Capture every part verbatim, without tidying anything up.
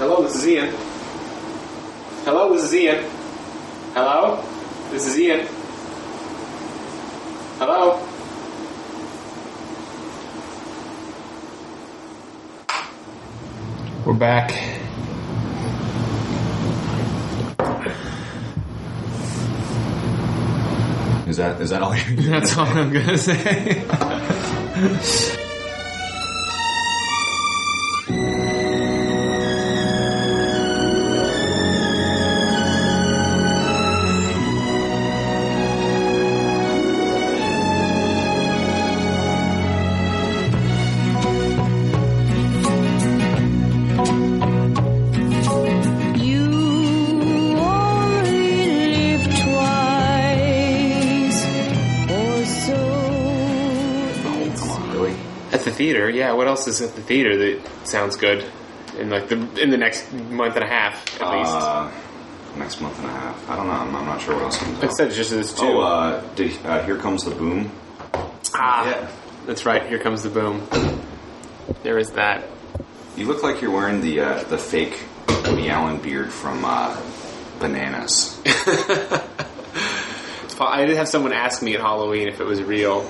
Hello, this is Ian. Hello, this is Ian. Hello? This is Ian. Hello? We're back. Is that is that all you That's all I'm gonna say. Theater, yeah. What else is at the theater that sounds good in like the in the next month and a half at uh, least? Next month and a half. I don't know. I'm, I'm not sure what else comes out. It said just this too. Oh, uh, did, uh, Here Comes the Boom. Ah, yeah. That's right. Here Comes the Boom. There is that. You look like you're wearing the uh, the fake Woody Allen beard from uh, Bananas. I did have someone ask me at Halloween if it was real.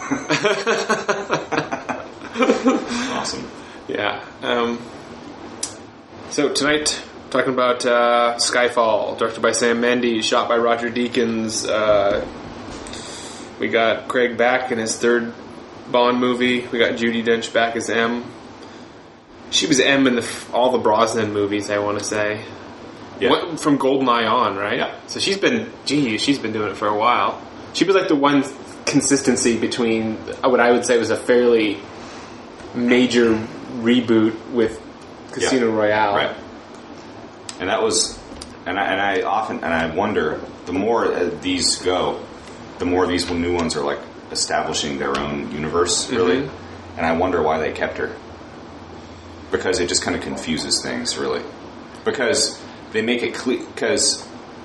Awesome. Yeah. Um, so tonight, talking about uh, Skyfall, directed by Sam Mendes, shot by Roger Deakins. Uh, we got Craig back in his third Bond movie. We got Judi Dench back as M. She was M in the, all the Brosnan movies, I want to say. Yeah. What, from GoldenEye on, right? Yeah. So she's been, geez, she's been doing it for a while. She was like the one consistency between what I would say was a fairly major reboot with Casino yeah. Royale. Right. And that was, and I, and I often, and I wonder, the more uh, these go, the more these new ones are like establishing their own universe, really. Mm-hmm. And I wonder why they kept her. Because it just kind of confuses things, really. Because they make it clear, because...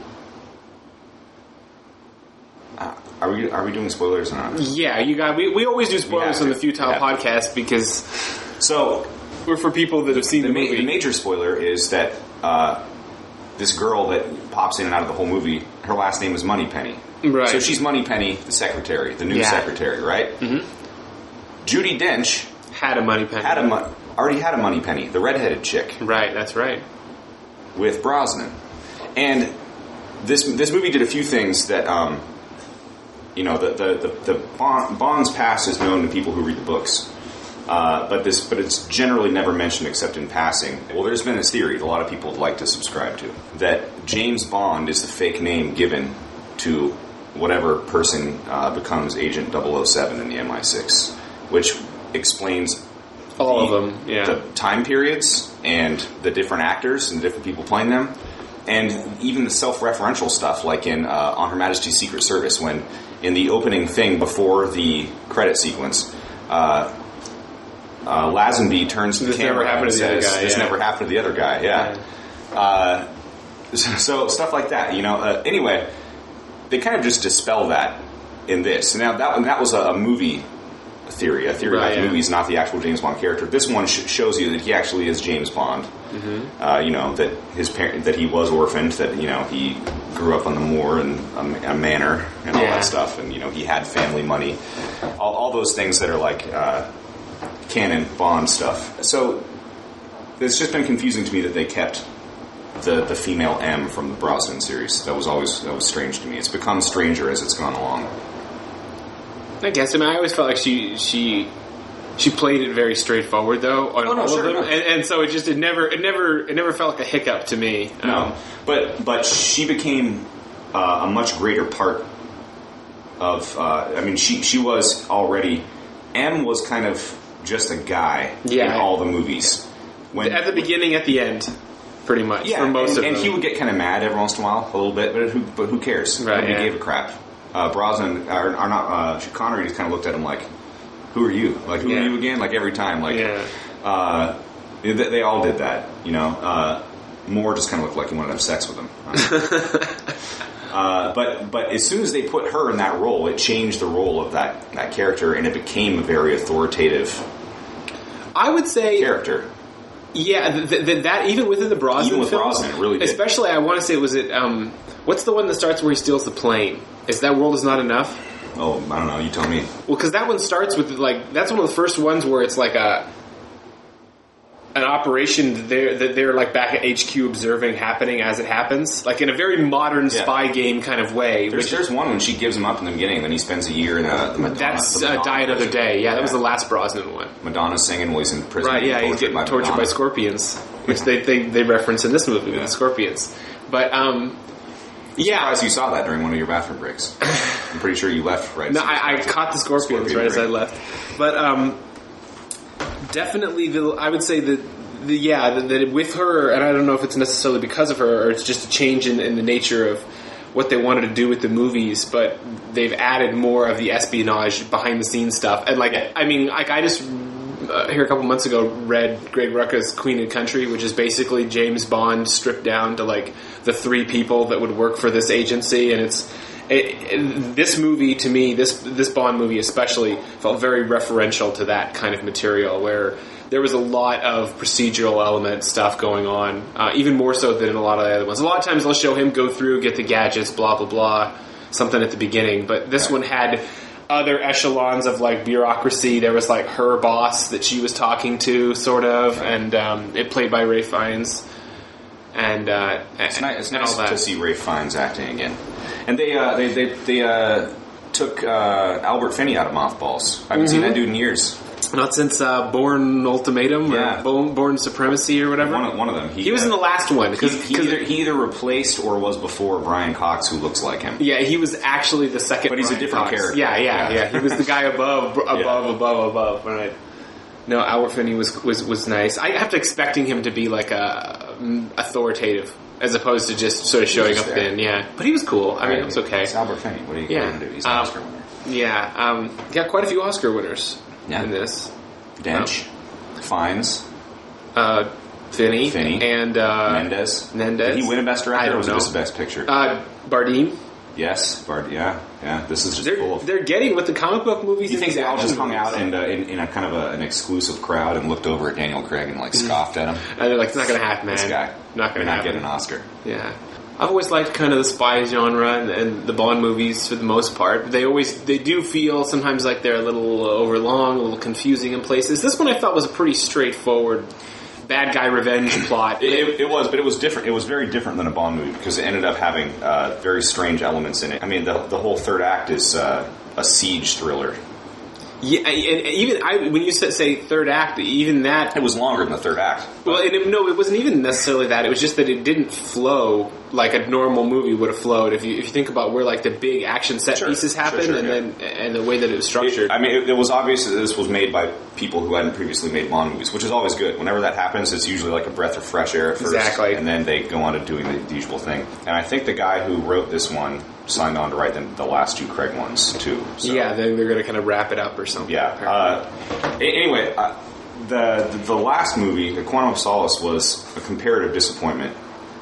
Uh, are we are we doing spoilers or not? Yeah, you got. We, we always do spoilers on the Futile Podcast because so we're for people that have seen the, the movie. Ma- the major spoiler is that uh, this girl that pops in and out of the whole movie, her last name is Moneypenny. Right. So she's Moneypenny, the secretary, the new yeah. secretary, right? Mm-hmm. Judi Dench had a Moneypenny. Had a mo- already had a Moneypenny, the redheaded chick. Right. That's right. With Brosnan, and this this movie did a few things that. Um, You know, the the, the, the Bond, Bond's past is known to people who read the books, uh, but this but it's generally never mentioned except in passing. Well, there's been this theory that a lot of people would like to subscribe to, that James Bond is the fake name given to whatever person uh, becomes Agent double oh seven in the M I six, which explains all the, of them, yeah, the time periods and the different actors and the different people playing them. And even the self-referential stuff, like in uh, On Her Majesty's Secret Service, when in the opening thing before the credit sequence, uh, uh, Lazenby turns to the this camera never and to the says, other guy, "This yeah. never happened to the other guy." Yeah. yeah. Uh, so, so stuff like that, you know. Uh, anyway, they kind of just dispel that in this. Now that that was a, a movie theory, a theory right, that the yeah. movie is not the actual James Bond character. This one sh- shows you that he actually is James Bond. Mm-hmm. Uh, you know, that his parent, that he was orphaned, that, you know, he grew up on the moor and a, a manor and all yeah. that stuff, and, you know, he had family money, all, all those things that are like uh, canon Bond stuff. So it's just been confusing to me that they kept the the female M from the Brosnan series. That was always that was strange to me. It's become stranger as it's gone along. I guess. I mean, I always felt like she she she played it very straightforward, though, on oh, no, all sure, of them, no. and, and so it just it never it never it never felt like a hiccup to me. No, um, but but she became uh, a much greater part of. Uh, I mean, she she was already. M was kind of just a guy yeah. in all the movies. When, at the beginning, at the end, pretty much. Yeah, for most and, of and them. he would get kind of mad every once in a while, a little bit, but who but who cares? Right, Nobody yeah. gave a crap. Uh, Brosnan, or, or not, uh, Connery just kind of looked at him like, "Who are you? Like, who yeah. are you again?" Like every time, like, yeah. uh, they, they all did that, you know. Uh, Moore just kind of looked like he wanted to have sex with him. uh, but but as soon as they put her in that role, it changed the role of that, that character, and it became a very authoritative. I would say character. Yeah, th- th- that even within the Brosnan Even with films, Brosnan, it really did. Especially, I want to say, was it? Um, what's the one that starts where he steals the plane? Is that World Is Not Enough? Oh, I don't know. You tell me. Well, because that one starts with like that's one of the first ones where it's like a an operation that they're that they're like back at H Q observing happening as it happens, like in a very modern Yeah. spy game kind of way. There's, which, there's one when she gives him up in the beginning, then he spends a year in a, the Madonna. that's the uh, Madonna Die Another version. Day. Yeah, that was the last Brosnan one. Madonna singing while he's in prison. Right, yeah, being he's getting by tortured by Madonna. scorpions, which they, they, they reference in this movie with Yeah. the scorpions. But, um, yeah. Surprised you saw that during one of your bathroom breaks. I'm pretty sure you left right. No, as soon as I, I you caught the scorpions Scorpion right as I break. left. But, um, definitely, the, I would say that, the, yeah, that, that with her, and I don't know if it's necessarily because of her, or it's just a change in, in the nature of what they wanted to do with the movies, but they've added more of the espionage, behind the scenes stuff. And, like, I mean, like, I just, uh, here a couple months ago, read Greg Rucka's Queen and Country, which is basically James Bond stripped down to, like, the three people that would work for this agency, and it's, It, it, this movie, to me, this this Bond movie especially, felt very referential to that kind of material, where there was a lot of procedural element stuff going on, uh, even more so than in a lot of the other ones. A lot of times they'll show him go through, get the gadgets, blah, blah, blah, something at the beginning, but this one had other echelons of, like, bureaucracy. There was, like, her boss that she was talking to, sort of, and um, it played by Ralph Fiennes. And uh, It's nice, it's and nice all that. to see Ralph Fiennes acting again. And they uh, they they, they uh, took uh, Albert Finney out of Mothballs. I haven't Mm-hmm. seen that dude in years. Not since uh, Born Ultimatum Yeah. or Born, Born Supremacy or whatever. One of, one of them. He was in the last one. He, Cause, he, 'cause- either, he either replaced or was before Brian Cox, who looks like him. yeah, he was actually the second. But he's a Brian different Cox. character. Yeah, yeah, Yeah. yeah. He was the guy above, above, Yeah. above, above. Right. No, Albert Finney was was was nice. I kept expecting him to be like a um, authoritative, as opposed to just sort of showing just up there. in. Yeah, but he was cool. I mean, it was okay. It's Albert Finney. What are you Yeah. going to do? He's an Um, Oscar winner. Yeah, um, got quite a few Oscar winners Yeah. in this. Dench, Fiennes, Uh, Finney, Finney. and uh, Mendes. Mendes. Did he win a Best Director I or don't was know. it just a Best Picture? Uh, Bardem. yes, Bard. Yeah, yeah. This is just full They're of. they're getting with the comic book movies. Do you and think these they all action just hung movies. out and, uh, in, in a kind of a, an exclusive crowd and looked over at Daniel Craig and like scoffed at him? And they're like, it's not going to happen, man. This guy, Not going may to not happen. get an Oscar. Yeah. I've always liked kind of the spy genre and, and the Bond movies for the most part. They always they do feel sometimes like they're a little overlong, a little confusing in places. This one I thought was a pretty straightforward bad guy revenge plot. It, it, it was, but it was different. It was very different than a Bond movie because it ended up having uh, very strange elements in it. I mean, the the whole third act is uh, a siege thriller. Yeah, and even I, when you said, say third act, even that. It was longer than the third act. Well, and it, no, it wasn't even necessarily that. It was just that it didn't flow like a normal movie would have flowed. If you if you think about where like the big action set Sure, pieces sure, happen, sure, and yeah. then and the way that it was structured. It, I mean, it, it was obvious that this was made by people who hadn't previously made Bond movies, which is always good. Whenever that happens, it's usually like a breath of fresh air at first. Exactly. And then they go on to doing the, the usual thing. And I think the guy who wrote this one signed on to write the, the last two Craig ones, too. So, yeah, they're, they're going to kind of wrap it up or something. Yeah. Uh, a- anyway, uh, the, the the last movie, The Quantum of Solace, was a comparative disappointment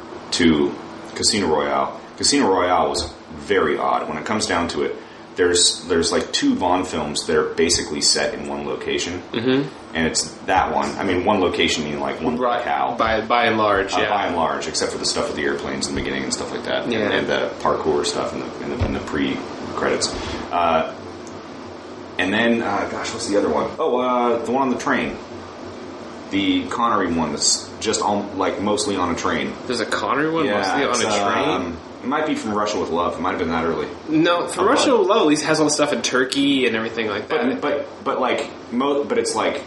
to Casino Royale. Casino Royale was very odd. When it comes down to it, there's there's like two Bond films that are basically set in one location, mm-hmm. and it's that one. I mean, one location meaning like one Right. locale. By by and large, Uh, yeah. by and large, except for the stuff with the airplanes in the beginning and stuff like that, Yeah. and, and the parkour stuff in the, in the, in the pre-credits. Uh, and then, uh, gosh, what's the other one? Oh, uh, the one on the train. The Connery one that's just on, like mostly on a train. There's a Connery one Yeah, mostly on it's, a train. um, it might be from Russia with Love. It might have been that early. no, for oh, Russia but- with Love at least has all the stuff in Turkey and everything like that. But but but like mo- but it's like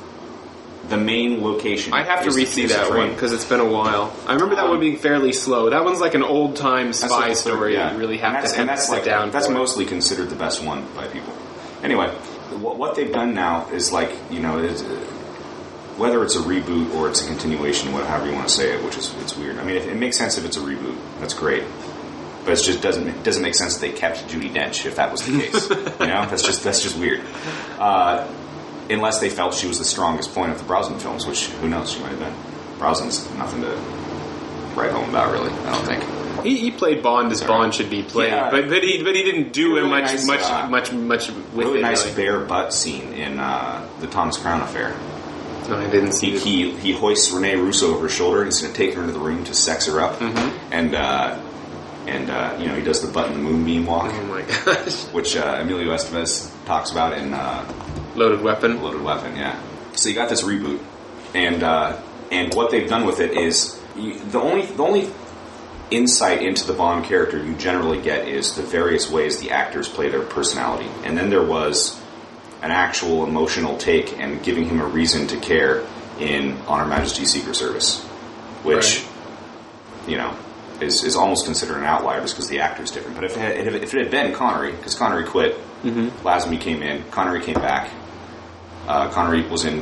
the main location. I have to is- re-see is the that train. one because it's been a while. I remember that one being fairly slow. That one's like an old time That's spy like the third- story. yeah. You really have and that's, to and that's sit like down. that's for. mostly considered the best one by people. Anyway, what, what they've done now is like you know is, uh, whether it's a reboot or it's a continuation, whatever you want to say it, which is it's weird. I mean, it, it makes sense if it's a reboot. That's great. But it just doesn't it doesn't make sense that they kept Judi Dench if that was the case. You know, that's just that's just weird. Uh, unless they felt she was the strongest point of the Brosnan films, which who knows, she might have been. Brosnan's nothing to write home about, really. I don't think. He, he played Bond as Sorry. Bond should be played, Yeah. but but he but he didn't do Really it much nice, much uh, much much with Really it. nice really. bare butt scene in uh, the Thomas Crown Affair. No, I didn't see he, it. he he hoists Rene Russo over his shoulder. And he's going to take her into the room to sex her up, Mm-hmm. and uh, and uh, you know he does the button the moonbeam walk, Oh my gosh. which uh, Emilio Estevez talks about in uh, Loaded Weapon. Loaded Weapon. Yeah. So you got this reboot, and uh, and what they've done with it is you, the only the only insight into the Bond character you generally get is the various ways the actors play their personality, and then there was an actual emotional take and giving him a reason to care in On Her Majesty's Secret Service, which, right. you know, is, is almost considered an outlier just because the actor's different. But if it had, if it had been Connery, because Connery quit, Mm-hmm. Lazenby came in, Connery came back, uh, Connery was in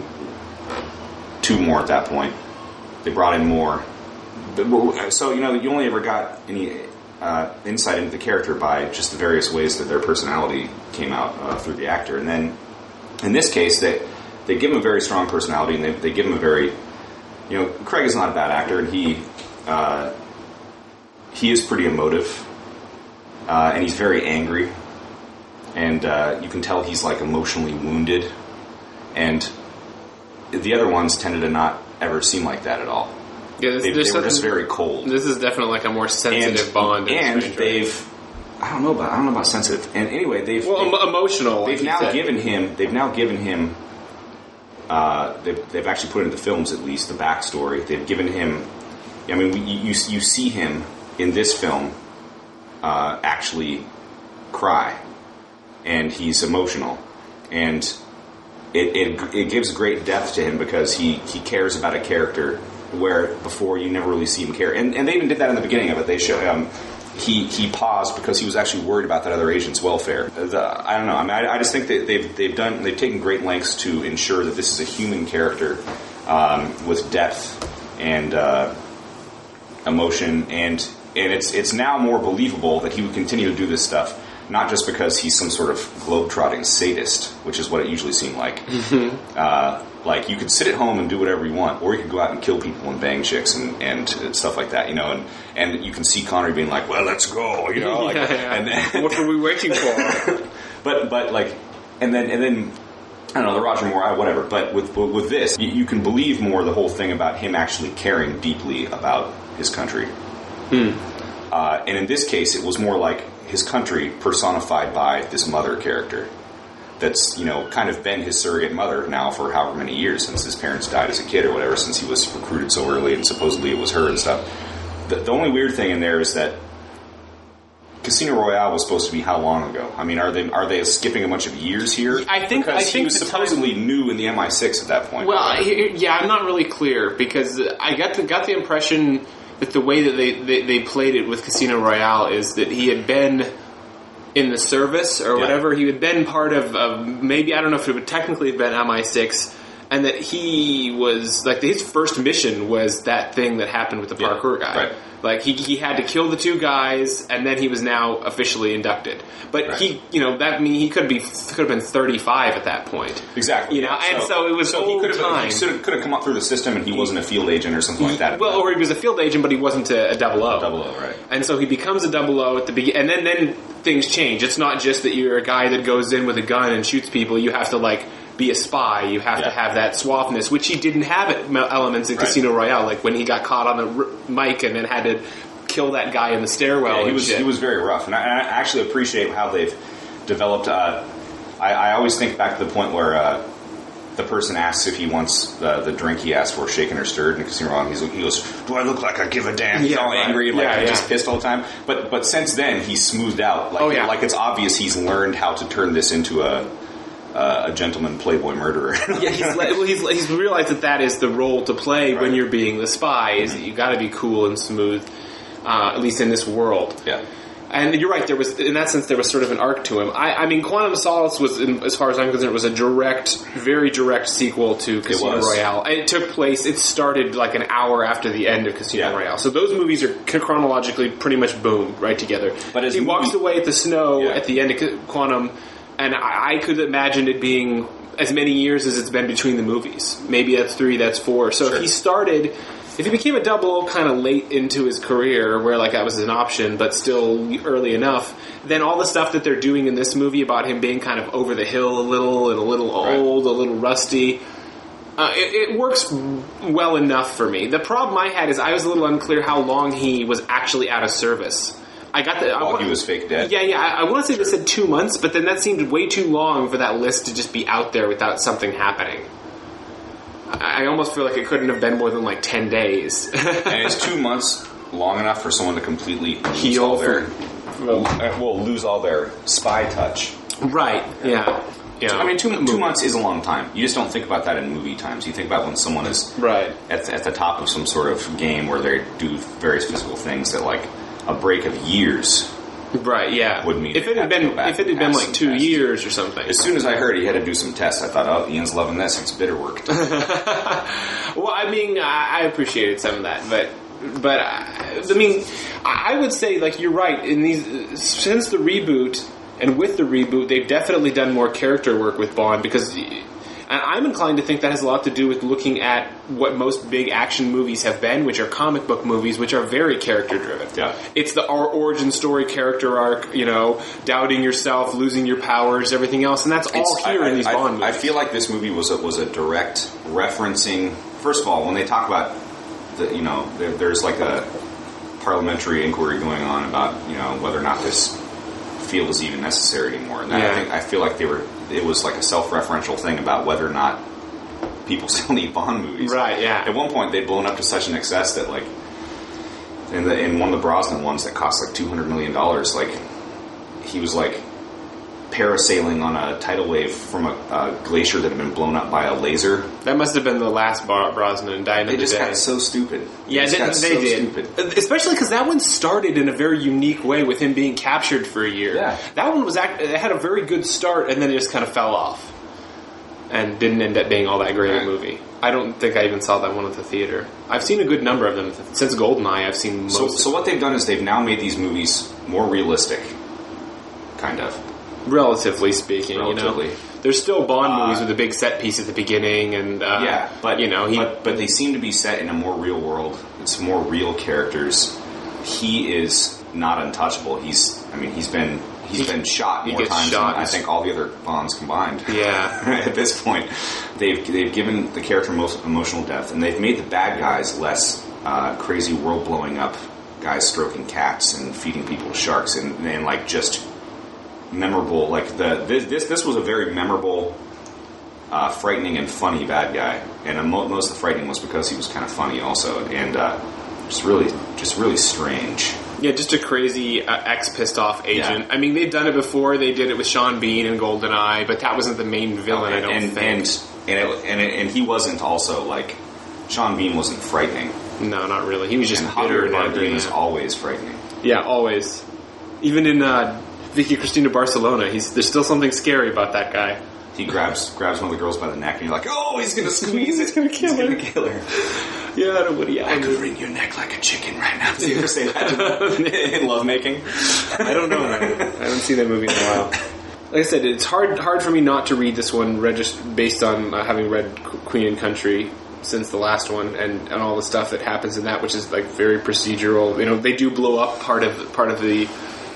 two more at that point, they brought in more. So, you know, you only ever got any uh, insight into the character by just the various ways that their personality came out uh, through the actor. And then, in this case, they they give him a very strong personality, and they, they give him a very, you know, Craig is not a bad actor, and he uh, he is pretty emotive, uh, and he's very angry, and uh, you can tell he's like emotionally wounded, and the other ones tended to not ever seem like that at all. Yeah, this, They, there's they were just something- very cold. This is definitely like a more sensitive and, Bond. in And Strange they've, I don't know about, I don't know about sensitive. And anyway, they've, Well, they've, em- emotional. like they've you now said. given him, they've now given him, uh, they've, they've actually put into films at least the backstory. They've given him, I mean, we, you, you you see him in this film uh, actually cry, and he's emotional, and it, it it gives great depth to him because he, he cares about a character where before you never really see him care. And, and they even did that in the beginning of it. They show um, he he paused because he was actually worried about that other agent's welfare. The, I don't know. I mean, I, I just think that they've they've done they've taken great lengths to ensure that this is a human character um, with depth and uh, emotion, and and it's it's now more believable that he would continue to do this stuff. Not just because he's some sort of globe-trotting sadist, which is what it usually seemed like. Mm-hmm. Uh, like, you could sit at home and do whatever you want, or you could go out and kill people and bang chicks and, and stuff like that, you know, and, and you can see Connery being like, well, let's go, you know, like, yeah, yeah. and then, What were we waiting for? but, but, like, and then, and then, I don't know, the Roger Moore, whatever, but with, with this, you, you can believe more the whole thing about him actually caring deeply about his country. Hmm. Uh, and in this case, it was more like his country personified by this mother character that's, you know, kind of been his surrogate mother now for however many years since his parents died as a kid or whatever, since he was recruited so early and supposedly it was her and stuff. The, the only weird thing in there is that Casino Royale was supposed to be how long ago? I mean, are they are they skipping a bunch of years here? I think- because I think he was the supposedly new in the M I six at that point. Well, I- yeah, I'm not really clear because I got the got the impression that the way that they, they, they played it with Casino Royale is that he had been in the service or Yeah. whatever. He had been part of, of maybe, I don't know if it would technically have been M I six, and that he was, like, his first mission was that thing that happened with the Yeah, parkour guy. right. Like, he, he had to kill the two guys, and then he was now officially inducted. But Right. he, you know, that I mean, he could be could have been thirty-five at that point. Exactly. You know, yeah. and so it was so he old could have time. he sort of- could have come up through the system and he wasn't a field agent or something like that. Well, or he was a field agent, but he wasn't a, a double O. Double O, right. And so he becomes a double O at the beginning, and then then things change. It's not just that you're a guy that goes in with a gun and shoots people. You have to like be a spy. You have Yeah. to have that suaveness, which he didn't have at m- elements in Right. Casino Royale, like when he got caught on the r- mic and then had to kill that guy in the stairwell. Yeah, he and was shit. he was very rough, and I, I actually appreciate how they've developed. Uh, I, I always think back to the point where uh, the person asks if he wants the, the drink he asked for shaken or stirred in Casino Royale. He's, he goes, "Do I look like I give a damn?" He's Yeah, all right. angry, like Yeah, yeah. just pissed all the time. But but since then, he's smoothed out. Like Oh, yeah. like it's obvious he's learned how to turn this into a uh, a gentleman playboy murderer. Yeah, he's, le- well, he's he's realized that that is the role to play when Right. you're being the spy. Is that you got to be cool and smooth, uh, at least in this world. yeah. And you're right. There was, in that sense, there was sort of an arc to him. I, I mean, Quantum of Solace was, in, as far as I'm concerned, was a direct, very direct sequel to Casino was. Royale. And it took place. It started like an hour after the end of Casino Yeah. Royale. So those movies are chronologically pretty much boom right together. But as he movie- walks away at the snow Yeah. at the end of Quantum, and I, I could imagine it being as many years as it's been between the movies. Maybe that's three, that's four. So Sure. if he started. If he became a double kind of late into his career, where like that was an option, but still early enough, then all the stuff that they're doing in this movie about him being kind of over the hill a little and a little Right. old, a little rusty, Uh, it, it works well enough for me. The problem I had is I was a little unclear how long he was actually out of service. I got the. While I, he was fake dead. Yeah, yeah. I, I want to say they said two months, but then that seemed way too long for that list to just be out there without something happening. I, I almost feel like it couldn't have been more than like ten days. And is two months long enough for someone to completely lose Heal all their, from- well, uh, well, lose all their spy touch? Right. Yeah. Yeah. I mean, two, two months is a long time. You just don't think about that in movie times. You think about when someone is Right. at, at the top of some sort of game where they do various physical things that, like, a break of years. Right. Yeah. Would mean if it they had have to been go back if it had and been pass like some two tests. years or something. As soon as I heard he had to do some tests, I thought, oh, Ian's loving this. It's bitter work. Well, I mean, I, I appreciated some of that, but but I, I mean, I would say like you're right. In these since the reboot and with the reboot, they've definitely done more character work with Bond because. And I'm inclined to think that has a lot to do with looking at what most big action movies have been, which are comic book movies, which are very character driven. Yeah. It's the or- origin story, character arc, you know, doubting yourself, losing your powers, everything else, and that's all It's- here I, in these I, Bond movies. I feel like this movie was a, was a direct referencing. First of all, when they talk about the, you know, there, there's like a parliamentary inquiry going on about you know whether or not this field is even necessary anymore, and that, Yeah. I think I feel like they were. It was like a self-referential thing about whether or not people still need Bond movies. Right, yeah. At one point, they'd blown up to such an excess that, like, in the in one of the Brosnan ones that cost like two hundred million dollars, like he was like parasailing on a tidal wave from a, a glacier that had been blown up by a laser. That must have been the last Bar- Brosnan dying They in the just day. got so stupid. Yeah, just they, got they so did. Stupid. Especially because that one started in a very unique way with him being captured for a year. Yeah. That one was act- it had a very good start and then it just kind of fell off. And didn't end up being all that great Right. a movie. I don't think I even saw that one at the theater. I've seen a good number of them. Since GoldenEye, I've seen most So, of so them. what they've done is they've now made these movies more realistic, kind of. Relatively speaking, Relatively. you know. There's still Bond Uh, movies with a big set piece at the beginning and, uh, Yeah, but you know, he... but, but they seem to be set in a more real world. It's more real characters. He is not untouchable. He's, I mean, he's been he's He- been shot he more gets times shot. than I think all the other Bonds combined. Yeah. At this point, they've they've given the character most emotional depth, and they've made the bad guys less uh, crazy world blowing up guys stroking cats and feeding people to sharks, and, and like just memorable. Like the this this, this was a very memorable. Uh, frightening and funny bad guy, and uh, mo- most of the frightening was because he was kind of funny also, and uh, just really, just really strange. Yeah, just a crazy uh, ex-pissed off agent. Yeah. I mean, they've done it before. They did it with Sean Bean in GoldenEye, but that wasn't the main villain, I don't and, think. And and it, and, it, and he wasn't also like Sean Bean wasn't frightening. No, not really. He was just And bitter Javier and angry. Bardem is always frightening. Yeah, always. Even in uh, Vicky Cristina Barcelona, he's there's still something scary about that guy. He grabs grabs one of the girls by the neck, and you're like, "Oh, he's gonna squeeze He's it. gonna kill he's her." gonna kill her." Yeah, that Woody Allen. I could wring your neck like a chicken right now. Did you ever say that in lovemaking? I don't know. I haven't seen that movie in a while. Like I said, it's hard hard for me not to read this one regist- based on uh, having read Queen and Country since the last one, and, and all the stuff that happens in that, which is like very procedural. You know, they do blow up part of part of the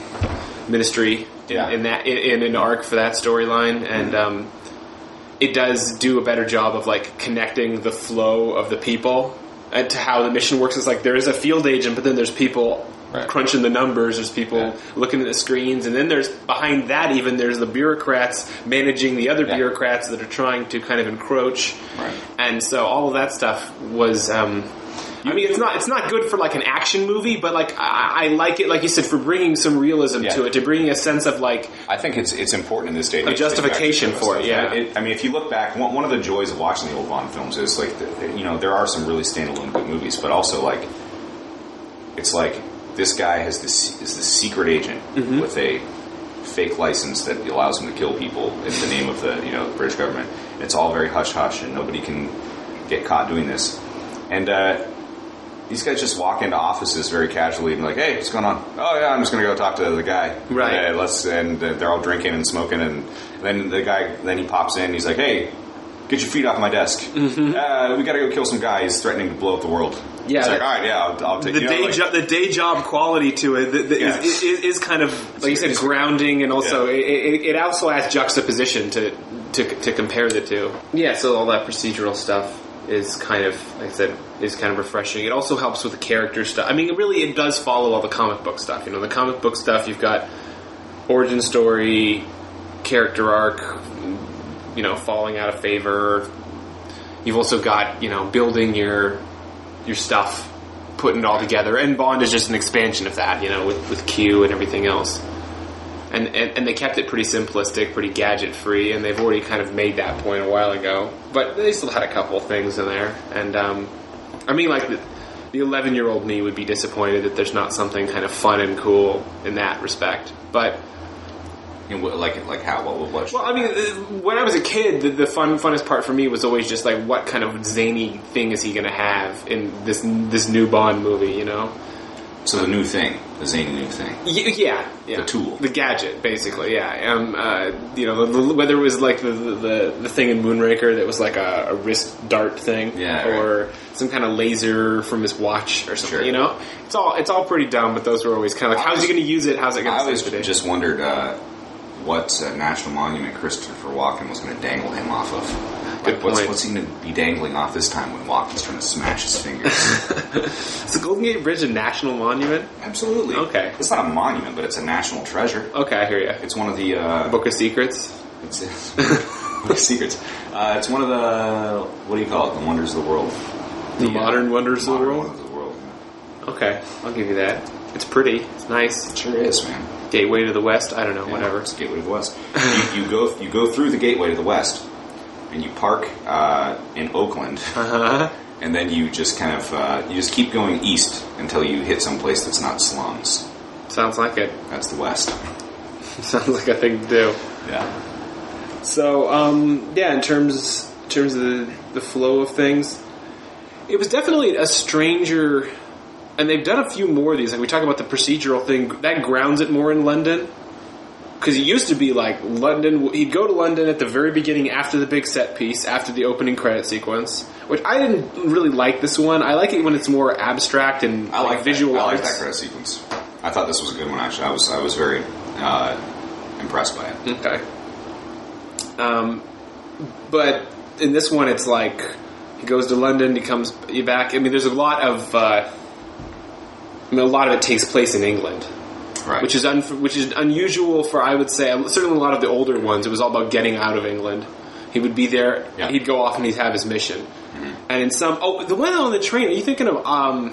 Ministry in, Yeah. in that in, in an arc for that storyline, and um, it does do a better job of like connecting the flow of the people and to how the mission works. It's like there is a field agent, but then there's people Right. crunching the numbers. There's people Yeah. looking at the screens, and then there's behind that even there's the bureaucrats managing the other Yeah. bureaucrats that are trying to kind of encroach. Right. And so all of that stuff was. Um, I mean, it's not it's not good for like an action movie, but like I, I like it, like you said, for bringing some realism Yeah. to it, to bringing a sense of like I think it's it's important in this day and A age that you justification actually show for it, stuff. yeah. It, I mean, if you look back, one, one of the joys of watching the old Bond films is like, the, you know, there are some really standalone good movies, but also like, it's like this guy has this is this secret agent Mm-hmm. with a fake license that allows him to kill people in the name of the you know the British government. And it's all very hush hush, and nobody can get caught doing this. And uh, these guys just walk into offices very casually and be like, "Hey, what's going on?" "Oh yeah, I'm just going to go talk to the guy." Right. Uh, let's and uh, they're all drinking and smoking, and then the guy then he pops in. And he's like, "Hey, get your feet off my desk. Mm-hmm. Uh, we got to go kill some guy. He's threatening to blow up the world." Yeah, it's like, that- all right, yeah, I'll, I'll take the you know, day like- job, the day job quality to it that, that Yeah. is, is, is kind of like you said, grounding, and also Yeah. it, it, it also adds juxtaposition to to to compare the two. Yeah, so all that procedural stuff is kind of, like I said, is kind of refreshing. It also helps with the character stuff. I mean, it really, it does follow all the comic book stuff. You know, the comic book stuff, you've got origin story, character arc, you know, falling out of favor. You've also got, you know, building your your stuff, putting it all together. And Bond is just an expansion of that, you know, with, with Q and everything else. And, and and they kept it pretty simplistic, pretty gadget-free, and they've already kind of made that point a while ago. But they still had a couple of things in there. And, um, I mean, like, the, the eleven-year-old me would be disappointed that there's not something kind of fun and cool in that respect. But... And what, like, like how? What? What? Well, I mean, when I was a kid, the, the fun, funnest part for me was always just like, what kind of zany thing is he going to have in this this new Bond movie? You know. So the new thing, the zany new thing. Y- yeah, yeah. The tool, the gadget, basically. Yeah. Um. Uh. You know, the, the, whether it was like the, the the thing in Moonraker that was like a, a wrist dart thing, yeah, or right. some kind of laser from his watch or something. Sure. You know, it's all it's all pretty dumb, but those were always kind of like, how's he going to use it? How's it going to save the day? I always just wondered. Uh, What uh, national monument Christopher Walken was going to dangle him off of? Good like, what's, point. what's he going to be dangling off this time when Walken's trying to smash his fingers? Is the Golden Gate Bridge a national monument? Absolutely. Okay. It's not a monument, but it's a national treasure. Okay, I hear you. It's one of the uh, Book of Secrets. It's, Book of Secrets. Uh, it's one of the what do you call it? The wonders of the world. The, the modern uh, wonders modern of the world. Wonders of the world. Okay, I'll give you that. It's pretty. It's nice. It sure is, man. Gateway to the West. I don't know. Yeah, whatever. It's Gateway to the West. you, you go you go through the Gateway to the West, and you park uh, in Oakland, Uh-huh. and then you just kind of uh, you just keep going east until you hit some place that's not slums. Sounds like it. That's the West. Sounds like a thing to do. Yeah. So, um, yeah, in terms in terms of the, the flow of things, it was definitely a stranger. And they've done a few more of these. Like we talk about the procedural thing, that grounds it more in London. Because it used to be like London. He'd go to London at the very beginning, after the big set piece, after the opening credit sequence. Which I didn't really like this one. I like it when it's more abstract and I like, like visual that. I like arts. that credit sequence. I thought this was a good one. Actually, I was I was very uh, impressed by it. Okay. Um, but in this one, it's like he goes to London, he comes back. I mean, there's a lot of. Uh, I mean, a lot of it takes place in England, Right. which is un- which is unusual for, I would say, certainly a lot of the older ones. It was all about getting out of England. He would be there. Yeah. He'd go off and he'd have his mission. Mm-hmm. And in some, oh, the one on the train. Are you thinking of um,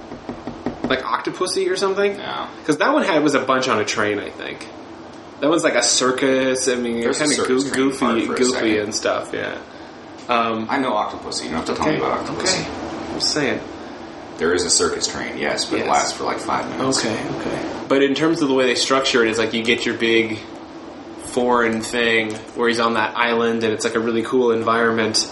like Octopussy or something? Yeah. Because that one had was a bunch on a train. I think that one's like a circus. I mean, There's kind a of circus train goofy, part for a goofy second. and stuff. Yeah. Um, I know Octopussy. You don't have to tell okay. me about Octopussy. Okay. I'm saying. There is a circus train, yes, but Yes. it lasts for like five minutes. Okay, okay. But in terms of the way they structure it, it's like you get your big foreign thing where he's on that island and it's like a really cool environment.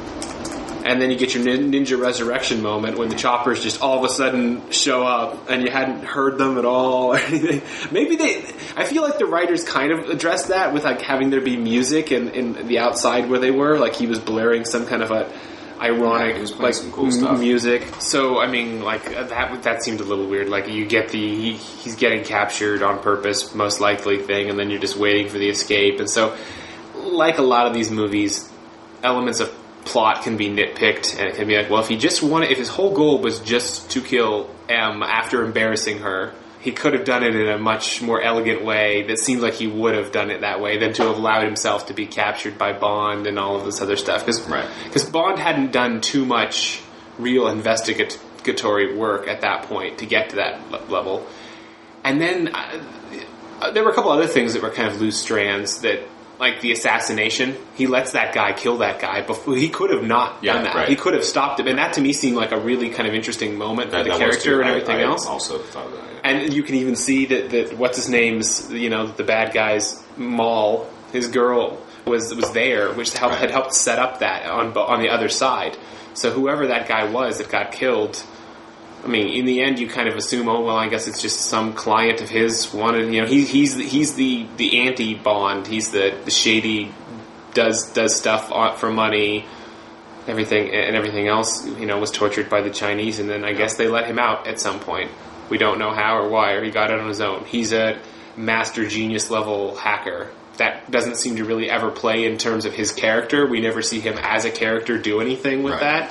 And then you get your nin- Ninja Resurrection moment when the choppers just all of a sudden show up and you hadn't heard them at all or anything. Maybe they... I feel like the writers kind of addressed that with like having there be music in, in the outside where they were. Like he was blaring some kind of a... ironic, Yeah, he was playing like some cool stuff. m- music. So I mean, like uh, that that seemed a little weird. Like you get the he, he's getting captured on purpose, most likely thing, and then you're just waiting for the escape. And so, like a lot of these movies, elements of plot can be nitpicked, and it can be like, well, if he just wanted, if his whole goal was just to kill M after embarrassing her, he could have done it in a much more elegant way that seemed like he would have done it that way than to have allowed himself to be captured by Bond and all of this other stuff. Because Right. Bond hadn't done too much real investigatory work at that point to get to that le- level. And then uh, there were a couple other things that were kind of loose strands that, like the assassination, he lets that guy kill that guy before he could have not Yeah, done that. right. He could have stopped him, and that to me seemed like a really kind of interesting moment That, for the that was character too. and I- everything I else. also thought of that. Yeah. And you can even see that, that what's his name's, you know, the bad guy's Maul, his girl was was there, which helped, Right. had helped set up that on bo- on the other side. So whoever that guy was that got killed, I mean, in the end, you kind of assume, oh well, I guess it's just some client of his wanted. You know, he, he's the, he's the the anti Bond. He's the, the shady does does stuff on, for money. Everything and everything else, you know, was tortured by the Chinese, and then I guess they let him out at some point. We don't know how or why, or he got out on his own. He's a master genius level hacker that doesn't seem to really ever play in terms of his character. We never see him as a character do anything with Right. that.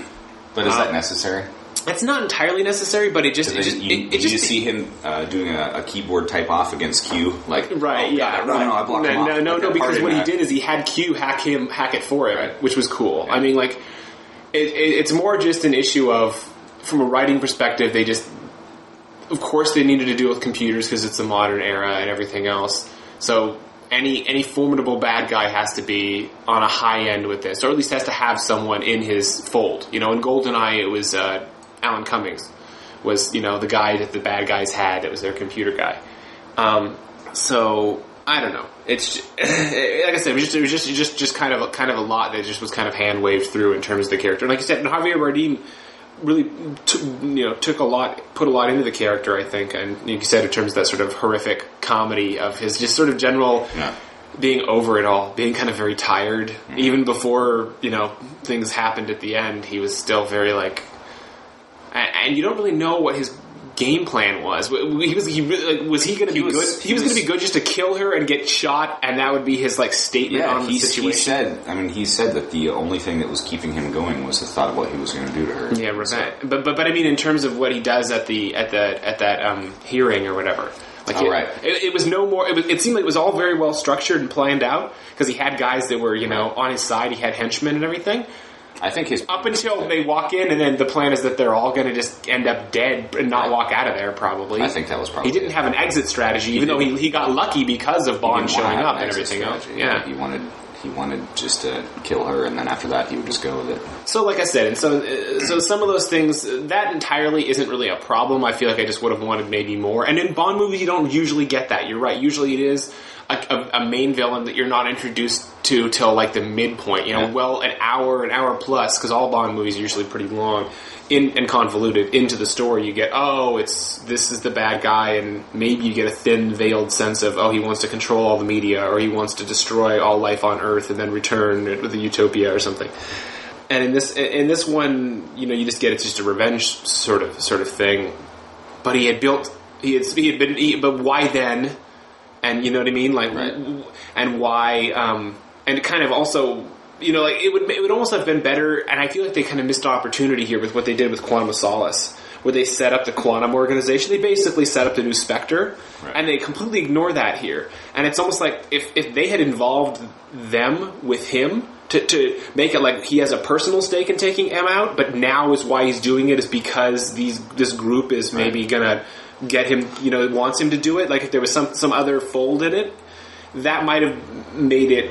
But is Um, that necessary? It's not entirely necessary, but it just it Then just you, it, it you just see him uh, doing a, a keyboard type off against Q, like Right, oh, yeah, God, right. no, no, I blocked no, him off. no, no, Like no, that because part what in he that. did is he had Q hack him, hack it for him, Right. which was cool. I mean, like, it, it, it's more just an issue of, from a writing perspective, they just, of course, they needed to deal with computers because it's a modern era and everything else. So any any formidable bad guy has to be on a high end with this, or at least has to have someone in his fold. You know, in GoldenEye, it was uh, Alan Cummings. Was, you know, the guy that the bad guys had. It was their computer guy. Um, so I don't know. It's like I said, it was just it was just just just kind of a, kind of a lot that just was kind of hand waved through in terms of the character. And like you said, Javier Bardem really took, you know took a lot, put a lot into the character. I think, and like you said, in terms of that sort of horrific comedy of his just sort of general. Yeah. Being over it all, being kind of very tired. Mm-hmm. Even before, you know, things happened at the end, he was still very like. And you don't really know what his game plan was. He was he really, like, was he going to be was, good? He, he was, was going to be good just to kill her and get shot, and that would be his like statement Yeah, on the he, situation. he said. I mean, he said that the only thing that was keeping him going was the thought of what he was going to do to her. Yeah, revenge. But but but I mean, in terms of what he does at the at the at that um, hearing or whatever. Like oh, it, right. it, it was no more. It, was, it seemed like it was all very well structured and planned out because he had guys that were you know on his side. He had henchmen and everything. I think his Up until they walk in, and then the plan is that they're all going to just end up dead and not walk out of there, probably. I think that was probably He didn't it. have an exit strategy, even though he, he got lucky because of Bond He didn't showing want to up have and an exit everything else. strategy. Yeah. He wanted he wanted just to kill her, and then after that, he would just go with it. So, like I said, and so uh, so some of those things, that entirely isn't really a problem. I feel like I just would have wanted maybe more. And in Bond movies, you don't usually get that. You're right. Usually it is a, a, a main villain that you're not introduced to till like the midpoint. You know, Yeah. well, an hour, an hour plus, because all Bond movies are usually pretty long in, and convoluted into the story. You get, oh, it's this is the bad guy, and maybe you get a thin, veiled sense of, oh, he wants to control all the media, or he wants to destroy all life on Earth and then return with a utopia or something. And in this in this one, you know, you just get it's just a revenge sort of sort of thing. But he had built, he had he had been, he, but why then? And you know what I mean, like, Right. and why? Um, and kind of also, you know, like it would it would almost have been better. And I feel like they kind of missed opportunity here with what they did with Quantum of Solace, where they set up the Quantum organization. They basically set up the new Spectre, Right. and they completely ignore that here. And it's almost like if if they had involved them with him. To, to make it like he has a personal stake in taking M out, but now is why he's doing it is because these this group is maybe Right. gonna get him, you know, wants him to do it. Like if there was some some other fold in it, that might have made it.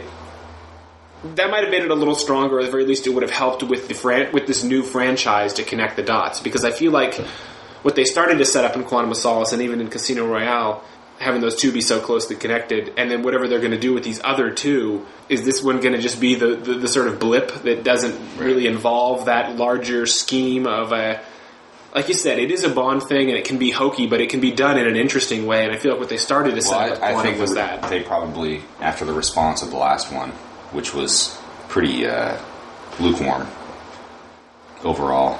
That might have made it a little stronger, or at the very least, it would have helped with the fran- with this new franchise to connect the dots. Because I feel like what they started to set up in Quantum of Solace and even in Casino Royale, having those two be so closely connected, and then whatever they're going to do with these other two, is this one going to just be the, the, the sort of blip that doesn't really involve that larger scheme of a... Like you said, it is a Bond thing, and it can be hokey, but it can be done in an interesting way, and I feel like what they started to set Well, up with I, I Quantum think was they, that. they probably, after the response of the last one, which was pretty uh, lukewarm overall,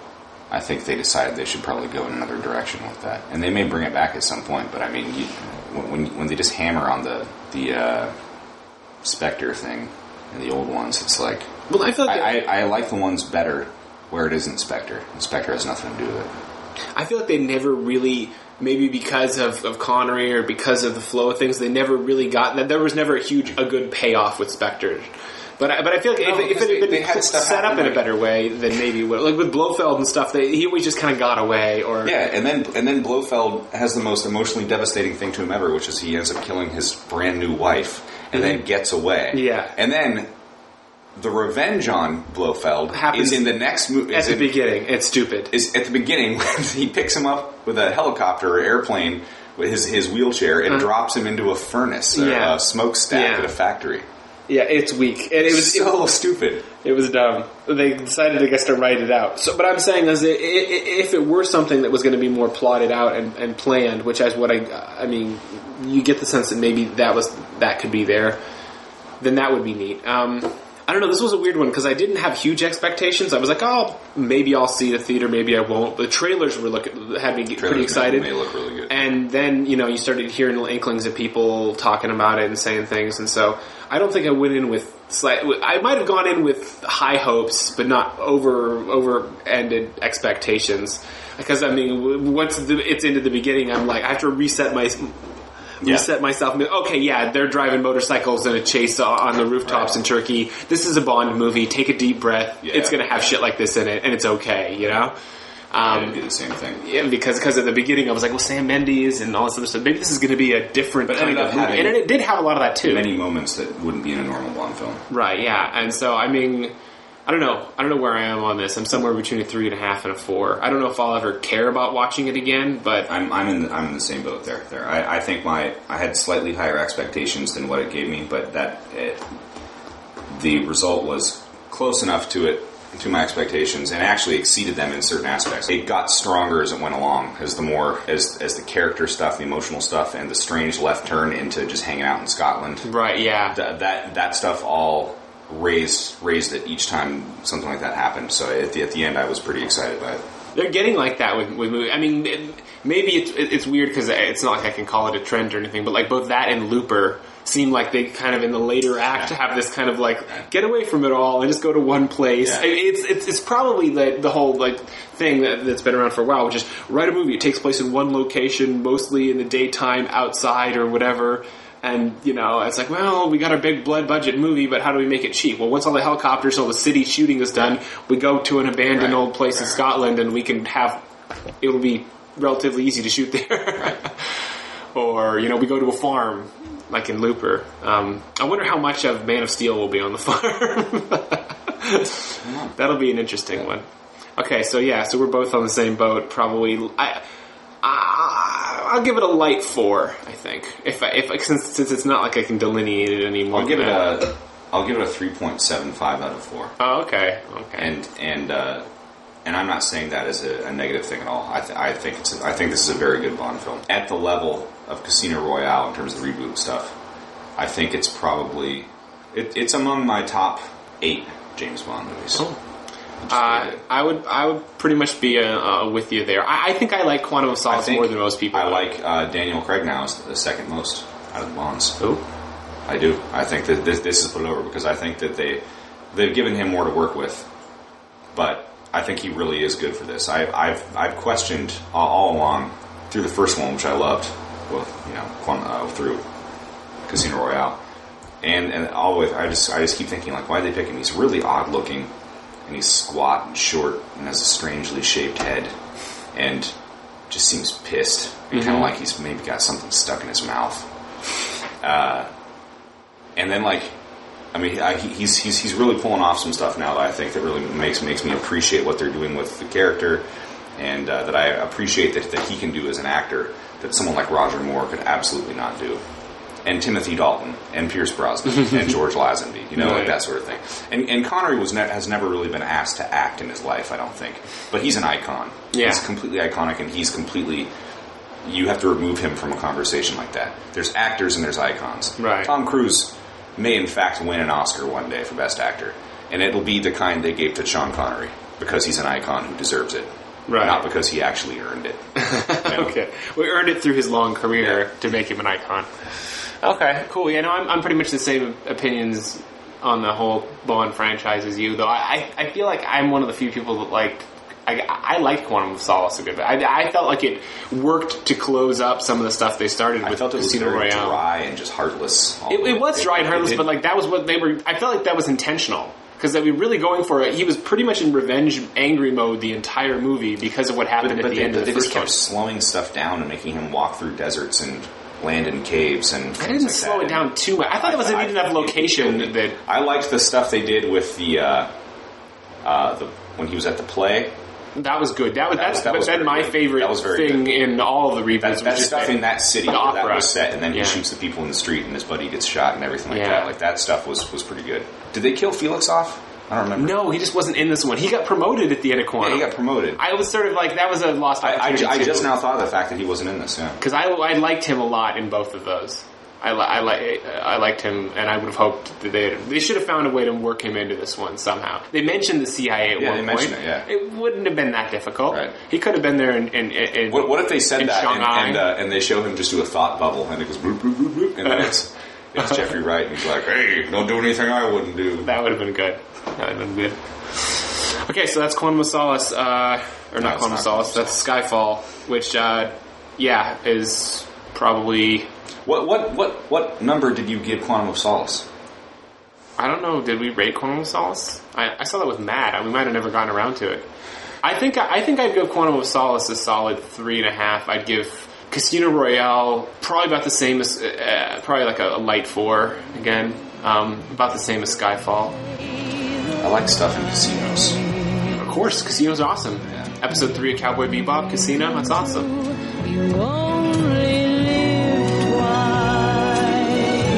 I think they decided they should probably go in another direction with that. And they may bring it back at some point, but I mean, you, when when they just hammer on the the uh, Spectre thing and the old ones, it's like... Well, I feel like... I, I, I like the ones better where it isn't Spectre. And Spectre has nothing to do with it. I feel like they never really, maybe because of, of Connery or because of the flow of things, they never really got that. There was never a huge, a good payoff with Spectre. But I, but I feel like No, if, if because it had they- been they had stuff set up happen in a like- better way, then maybe it would. Like with Blofeld and stuff, they, he always just kind of got away. Or Yeah, and then and then Blofeld has the most emotionally devastating thing to him ever, which is he ends up killing his brand new wife and then gets away. Yeah. And then the revenge on Blofeld Happens is in the next movie. at the beginning. It's stupid. Is at the beginning when he picks him up with a helicopter or airplane with his, his wheelchair and Uh. drops him into a furnace or Yeah. a smokestack Yeah. at a factory. Yeah, it's weak. And it was so stupid. It was dumb. They decided, I guess, to write it out. So, but I'm saying is, that if it were something that was going to be more plotted out and, and planned, which is what I, I mean, you get the sense that maybe that was that could be there, then that would be neat. Um, I don't know, this was a weird one because I didn't have huge expectations. I was like, oh, maybe I'll see the theater, maybe I won't. The trailers were looking, had me Trailers pretty excited. May, may look really good. And then, you know, you started hearing little inklings of people talking about it and saying things, and so I don't think I went in with slight, I might have gone in with high hopes, but not over over-ended expectations. Because, I mean, once the, it's into the beginning, I'm like, I have to reset my... Yeah. Reset myself. Okay, yeah, they're driving motorcycles in a chase on the rooftops right. in Turkey. This is a Bond movie. Take a deep breath. Yeah. It's going to have shit like this in it, and it's okay, you know? Um, It'd be the same thing. Yeah, because cause at the beginning I was like, well, Sam Mendes and all this other stuff. Maybe this is going to be a different but kind of movie. And it did have a lot of that, too. Many moments that wouldn't be in a normal Bond film. Right, yeah. And so, I mean... I don't know. I don't know where I am on this. I'm somewhere between a three and a half and a four. I don't know if I'll ever care about watching it again, but I'm I'm in the, I'm in the same boat there. There, I, I think my I had slightly higher expectations than what it gave me, but that it, the result was close enough to it to my expectations and actually exceeded them in certain aspects. It got stronger as it went along, as the more as as the character stuff, the emotional stuff, and the strange left turn into just hanging out in Scotland. Right. Yeah. Th- that that stuff all. raised raised it each time something like that happened. So at the at the end, I was pretty excited by it. They're getting like that with with movies. I mean, it, maybe it's it's weird because it's not like I can call it a trend or anything. But like both that and Looper seem like they kind of in the later act yeah. have this kind of like get away from it all and just go to one place. Yeah. It's it's it's probably the the whole like thing that, that's been around for a while, which is write a movie. It takes place in one location, mostly in the daytime, outside or whatever. And, you know, it's like, well, we got our big blood budget movie, but how do we make it cheap? Well, once all the helicopters and all the city shooting is done, we go to an abandoned Right. old place right. in Scotland and we can have, it'll be relatively easy to shoot there. Right. Or, you know, we go to a farm, like in Looper. Um, I wonder how much of Man of Steel will be on the farm. That'll be an interesting one. Okay, so yeah, so we're both on the same boat, probably. I, I, I'll give it a light four. I think if I, if I, since since it's not like I can delineate it anymore. I'll give it a I'll give it a three point seven five out of four. Oh, okay, okay. And and uh, and I'm not saying that as a, a negative thing at all. I th- I think it's a, I think this is a very good Bond film at the level of Casino Royale in terms of the reboot stuff. I think it's probably it, it's among my top eight James Bond movies. Oh. Uh, I would I would pretty much be uh, uh, with you there. I, I think I like Quantum of Solace more than most people. I like uh, Daniel Craig now as the second most out of the Bonds. Who? I do. I think that this, this is put over because I think that they they've given him more to work with, but I think he really is good for this. I, I've I've questioned all, all along through the first one, which I loved, well, you know, uh, through Casino Royale, and and always I just I just keep thinking like, why did they pick him? He's really odd looking. And he's squat and short and has a strangely shaped head and just seems pissed and mm-hmm. kind of like he's maybe got something stuck in his mouth. Uh, and then, like, I mean, I, he's he's he's really pulling off some stuff now that I think that really makes makes me appreciate what they're doing with the character, and uh, that I appreciate that, that he can do as an actor that someone like Roger Moore could absolutely not do. And Timothy Dalton, and Pierce Brosnan, and George Lazenby, you know, right. like that sort of thing. And, and Connery was ne- has never really been asked to act in his life, I don't think. But he's an icon. Yeah. He's completely iconic, and he's completely... You have to remove him from a conversation like that. There's actors and there's icons. Right. Tom Cruise may, in fact, win an Oscar one day for Best Actor. And it'll be the kind they gave to Sean Connery, because he's an icon who deserves it. Right. Not because he actually earned it. You know? Okay. We earned it through his long career yeah. to make him an icon. Okay, cool. Yeah, no, I'm, I'm pretty much the same opinions on the whole Bond franchise as you, though I, I feel like I'm one of the few people that liked, I, I liked Quantum of Solace a good bit. I, I felt like it worked to close up some of the stuff they started I with felt it was Casino very Royale. dry and just heartless. It, it was dry and heartless, but like that was what they were, I felt like that was intentional. Because they were really going for it. He was pretty much in revenge angry mode the entire movie because of what happened but, at but the they, end of the they first just kept one. slowing stuff down and making him walk through deserts and land in caves and things I didn't like slow that. it down too much. I thought it was a neat enough location that... I liked the stuff they did with the, uh, uh, the when he was at the play. That was good. That was, that that's was, that was been my good. favorite that was very thing good. in all of the reboots. That, that stuff in that city the where opera. that was set, and then he yeah. shoots the people in the street and his buddy gets shot and everything like yeah. that. Like that stuff was, was pretty good. Did they kill Felix off? I don't remember. No, he just wasn't in this one. He got promoted at the end of Quantum. Yeah, he got promoted. I was sort of like, that was a lost I, I, opportunity. I just now thought of the fact that he wasn't in this, yeah. Because I, I liked him a lot in both of those. I, li- I, li- I liked him, and I would have hoped that they they should have found a way to work him into this one somehow. They mentioned the C I A at Yeah, one they point. mentioned it, yeah. It wouldn't have been that difficult. Right. He could have been there in, in, in What, what if they said in that and Shanghai. and, uh, and they show him just do a thought bubble and it goes bloop bloop bloop bloop and then it's it's Jeffrey Wright and he's like, hey, don't do anything I wouldn't do. That would have been good. That would have been good. Okay, so that's Quantum of Solace, uh, or No, not it's Quantum not of Solace. Quantum of That's Skyfall, which, uh, yeah, is probably. What what what what number did you give Quantum of Solace? I don't know. Did we rate Quantum of Solace? I, I saw that with Matt. We might have never gotten around to it. I think I think I'd give Quantum of Solace a solid three and a half. I'd give Casino Royale probably about the same as uh, probably like a, a light four again. Um, about the same as Skyfall. I like stuff in casinos. Of course, Casino's awesome. Yeah. Episode three of Cowboy Bebop, Casino. That's awesome. You only live twice.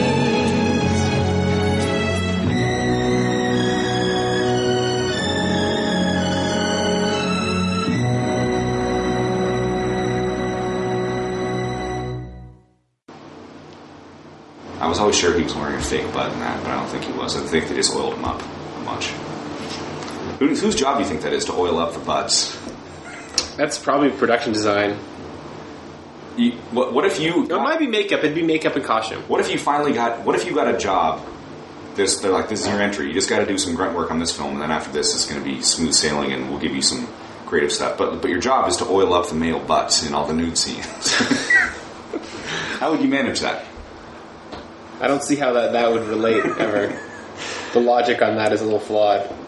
I was always sure he was wearing a fake butt in that, but I don't think he was. I think they just oiled him up a bunch. Who, whose job do you think that is to oil up the butts? That's probably production design. You, what, what if you? No, it might be makeup. It'd be makeup and costume. What if you finally got? What if you got a job? This, they're like, this is your entry. You just got to do some grunt work on this film, and then after this, it's going to be smooth sailing, and we'll give you some creative stuff. But but your job is to oil up the male butts in all the nude scenes. How would you manage that? I don't see how that, that would relate ever. The logic on that is a little flawed.